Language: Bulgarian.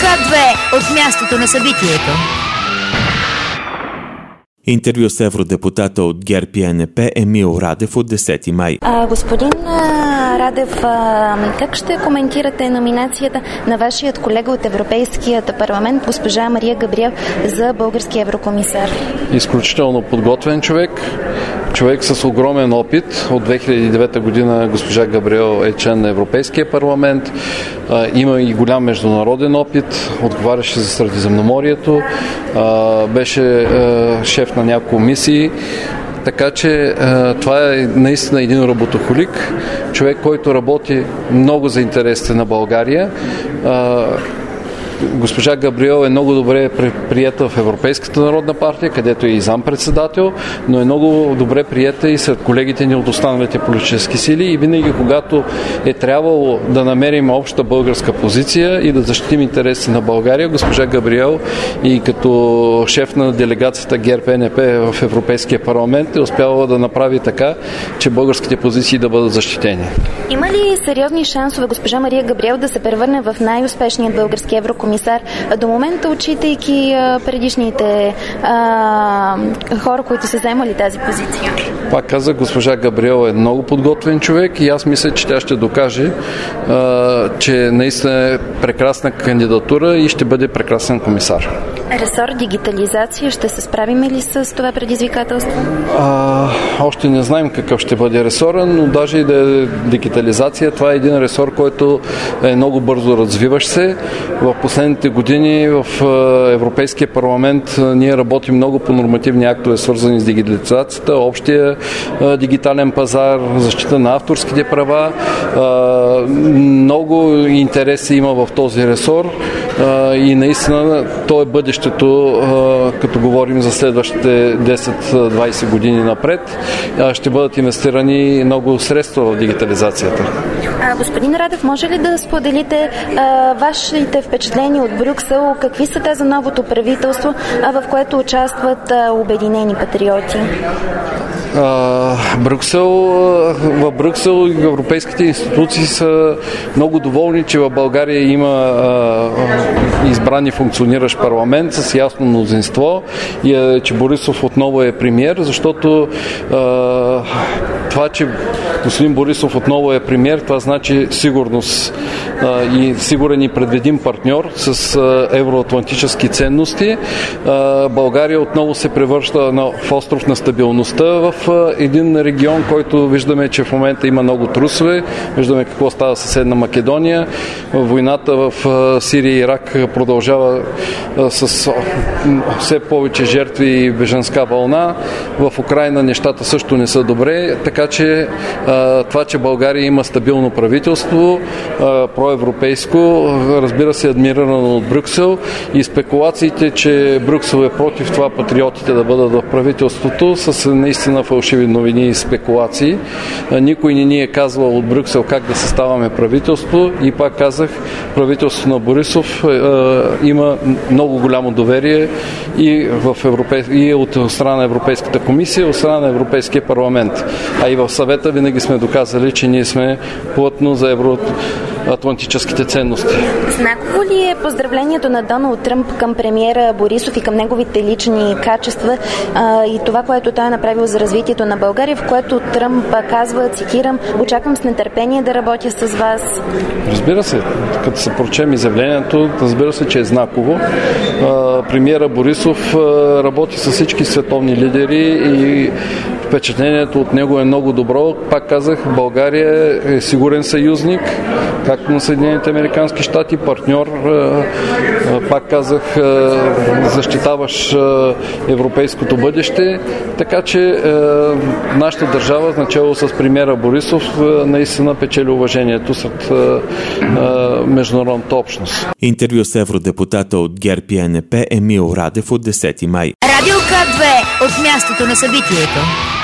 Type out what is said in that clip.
К2 от мястото на събитието. Интервю с евродепутата от ГЕРБ и ЕНП Емил Радев от 10 май. Господин Радев, как ще коментирате номинацията на вашият колега от Европейският парламент, госпожа Мария Габриел, за български еврокомисар? Изключително подготвен човек с огромен опит. От 2009 година госпожа Габриел е член на Европейския парламент. Има и голям международен опит. Отговаряше за Средиземноморието. Беше шеф на няколко мисии. Така че това е наистина един работохолик. Човек, който работи много за интересите на България. Госпожа Габриел е много добре приета в Европейската народна партия, където е и зампредседател, но е много добре приета и сред колегите ни от останалите политически сили и винаги, когато е трябвало да намерим обща българска позиция и да защитим интересите на България, госпожа Габриел и като шеф на делегацията ГЕРБ-НП в Европейския парламент е успявала да направи така, че българските позиции да бъдат защитени. Има ли сериозни шансове госпожа Мария Габриел да се превърне в най-успешният български еврокомисар до момента, отчитайки предишните хора, които са заемали тази позиция? Пак казах, госпожа Габриел е много подготвен човек и аз мисля, че тя ще докаже, че наистина е прекрасна кандидатура и ще бъде прекрасен комисар. Ресор дигитализация, ще се справим ли с това предизвикателство? Още не знаем какъв ще бъде ресора, но даже и да е дигитализация, това е един ресор, който е много бързо развиващ се. В последните години в Европейския парламент ние работим много по нормативни актове, свързани с дигитализацията, общия дигитален пазар, защита на авторските права. Много интереси има в този ресор и наистина то е бъдещето, като говорим за следващите 10-20 години напред. Ще бъдат инвестирани много средства в дигитализацията. Господин Радев, може ли да споделите вашите впечатления от Брюксел? Какви са те за новото правителство, в което участват Обединени патриоти? В Брюксел европейските институции са много доволни, че в България има избран и функциониращ парламент с ясно мнозинство и че Борисов отново е премиер, защото това, че господин Борисов отново е премиер, това значи сигурност и сигурен и предвидим партньор с евроатлантически ценности. България отново се превръща в остров на стабилността в един регион, който виждаме, че в момента има много трусове. Виждаме какво става съседна Македония. Войната в Сирия и Ирак продължава с все повече жертви и бежанска вълна. В Украйна нещата също не са добре, така че това, че България има стабилно правителство, проевропейско, разбира се, адмирирано от Брюксел и спекулациите, че Брюксел е против това патриотите да бъдат в правителството, са наистина фалшиви новини и спекулации. Никой не ни е казвал от Брюксел как да съставяме правителство и пак казах, правителството на Борисов има много голямо доверие и от страна на Европейската комисия, и от страна на Европейския парламент. А и в съвета винаги сме доказали, че ние сме плътно за евроатлантическите ценности. Знаково ли е поздравлението на Доналд Тръмп към премиера Борисов и към неговите лични качества и това, което той е направил за развитието на България, в което Тръмп казва, цитирам, очаквам с нетърпение да работя с вас? Разбира се, като се прочем изявлението, разбира се, че е знаково. Премиера Борисов работи с всички световни лидери и впечатлението от него е много добро. Пак казах, България е сигурен съюзник, както на Съединените американски щати, партньор, пак казах, защитаваш европейското бъдеще, така че нашата държава, начало с премиера Борисов, наистина печели уважението сред международната общност. Интервю с евродепутата от ГЕРБ и ЕНП Емил Радев от 10 май. Радио К2 от мястото на събитието.